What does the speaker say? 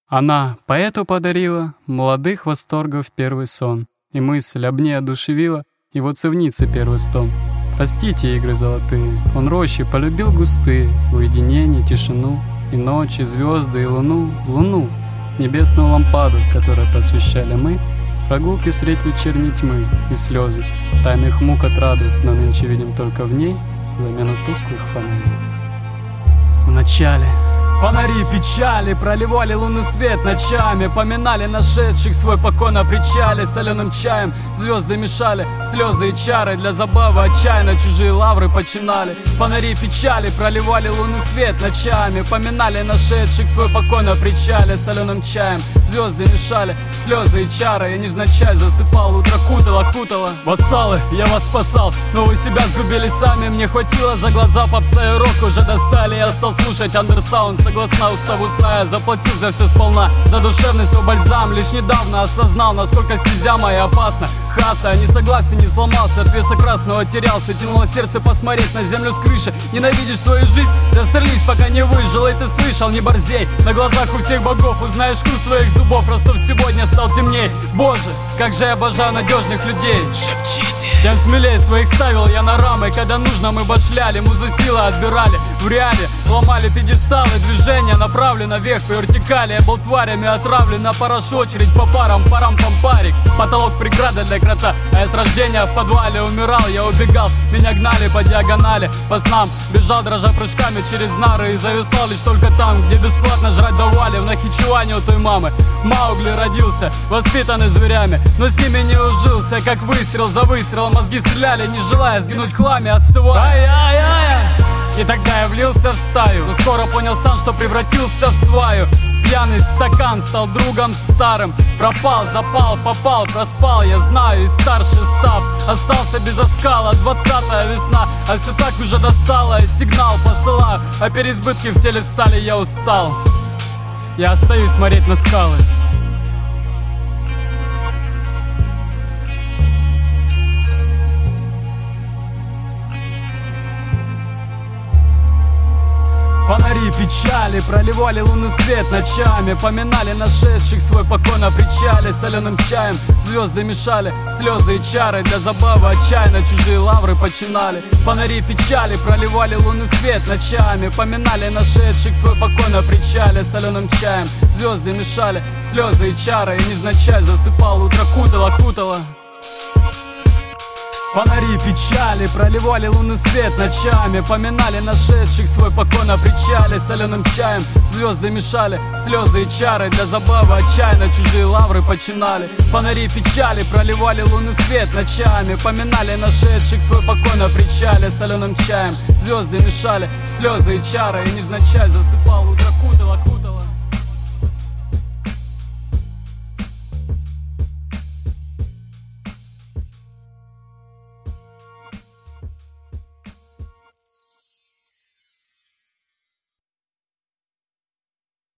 Она поэту подарила молодых восторгов первый сон, и мысль об ней одушевила его цевницы первый стон. Простите, игры золотые, он рощи полюбил густые, уединение, тишину, и ночи, звезды, и луну, небесную лампаду, которой посвящали мы, прогулки средь вечерней тьмы и слезы, тайных мук отрады, но нынче видим только в ней замену тусклых фонарей. Вначале фонари печали проливали лунный свет ночами, поминали нашедших свой покой на причале. Соленым чаем звезды мешали, слезы и чары для забавы отчаянно чужие лавры починали. Фонари печали проливали лунный свет ночами, поминали нашедших свой покой на причале. Соленым чаем звезды мешали, слезы и чары. Я невзначай засыпал, утро кутало. Вассалы, я вас спасал, но вы себя сгубили сами. Мне хватило за глаза попса и рок уже достали. Я стал слушать андерсаунд, согласна, уставу зная, заплатил за все сполна, за душевный свой бальзам. Лишь недавно осознал, насколько стезя моя опасна. Хаса, я не согласен, не сломался, от веса красного терялся. Тянуло сердце посмотреть на землю с крыши. Ненавидишь свою жизнь, застрелись, пока не выжил. И ты слышал, не борзей, на глазах у всех богов узнаешь вкус своих зубов. Ростов сегодня стал темней. Боже, как же я обожаю надежных людей. Шепчите. Тем смелее своих ставил я на рамы, когда нужно мы башляли, музы силы отбирали. В реале ломали пьедесталы, движение направлено вверх по вертикали. Я был тварями отравлен, на парашу очередь по парам-помпарик. Потолок преграда для крота, а я с рождения в подвале умирал. Я убегал, меня гнали по диагонали, по снам бежал, дрожа прыжками через нары. И зависал лишь только там, где бесплатно жрать давали. В Нахичеване у той мамы Маугли родился, воспитанный зверями, но с ними не ужился. Как выстрел за выстрелом мозги стреляли, не желая сгинуть в хламе, остывая. Ай-яй-яй! И тогда я влился в стаю, но скоро понял сам, что превратился в сваю. Пьяный стакан стал другом старым. Пропал, запал, попал, проспал, я знаю, и старше став. Остался без оскала, 20-я весна, а все так уже достало. И сигнал посылаю, а переизбытки в теле стали, я устал. Я остаюсь смотреть на скалы. Фонари печали проливали лунный свет ночами, поминали нашедших свой покой на причале. Соленым чаем звезды мешали, слезы и чары для забавы отчаянно чужие лавры починали. Фонари печали проливали лунный свет ночами, поминали нашедших свой покой на причале. Соленым чаем звезды мешали, слезы и чары. И невзначай засыпал, утро кутало. Фонари печали проливали лунный свет ночами, поминали нашедших свой покой на причале. Соленым чаем звезды мешали, слезы и чары для забавы отчаянно чужие лавры починали. Фонари печали проливали лунный свет ночами, поминали нашедших свой покой на причале. Соленым чаем звезды мешали, слезы и чары. И невзначай засыпал, утро кутало.